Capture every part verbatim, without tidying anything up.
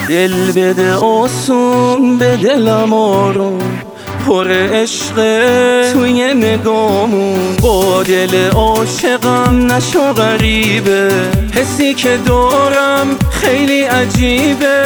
دل بده آسون به دلم آروم، پر عشقه توی نگامون. با دل عاشقم نشو غریبه، حسی که دارم خیلی عجیبه.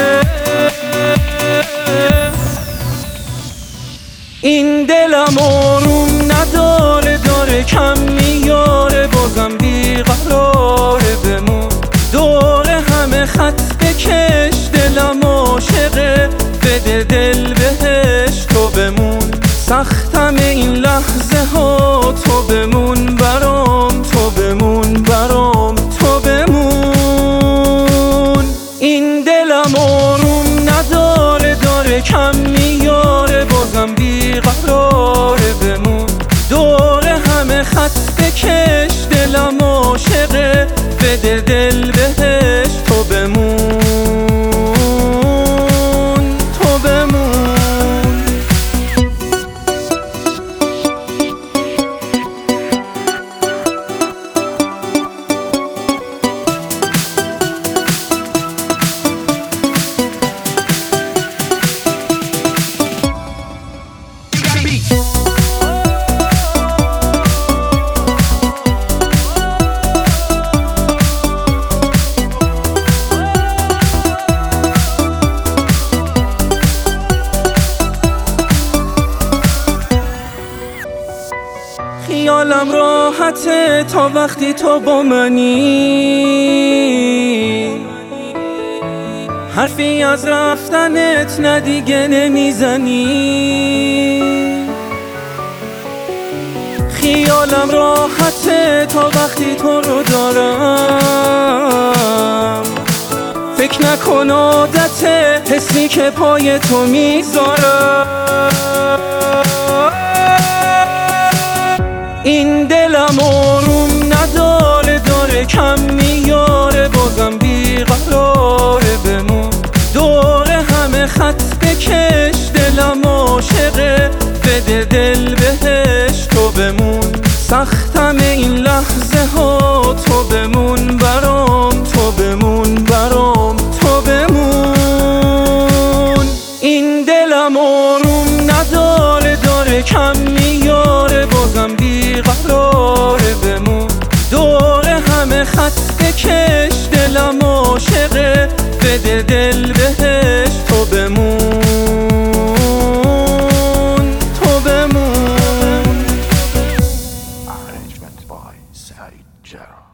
این دلم آروم نداره، داره کم میاره، بازم بیقراره بمون. داره همه خط بکش، دلم عاشقه، بده دل بهش تو بمون. سختم این لحظه ها، تو بمون برام، تو بمون برام، تو بمون. این دلم آروم نداره، داره کم میاره، بازم بیقراره بمون. داره همه خط بکش، دلم عاشقه، بده دل بهش تو بمون، تو بمون. خیالم راحته تا وقتی تو با منی، حرفی از رفتنت نه دیگه نمیزنی. خیالم راحته تا وقتی تو رو دارم، فکر نکن عادته حسی که پای تو میذارم. این دلم آروم نداره، داره کم میاره، بازم بیقراره بمون. داره همه خط بکش، دلم عاشقه، بده دل بهش تو بمون. سختم این لحظه ها، تو بمون برام، تو بمون برام، تو بمون. این دلم آروم نداره، داره کم میاره، بازم بیقراره بمون. داره همه خط بکش، دلم عاشقه، بده دل بهش تو بمون، تو بمون. Arrangement by Said Jarrah.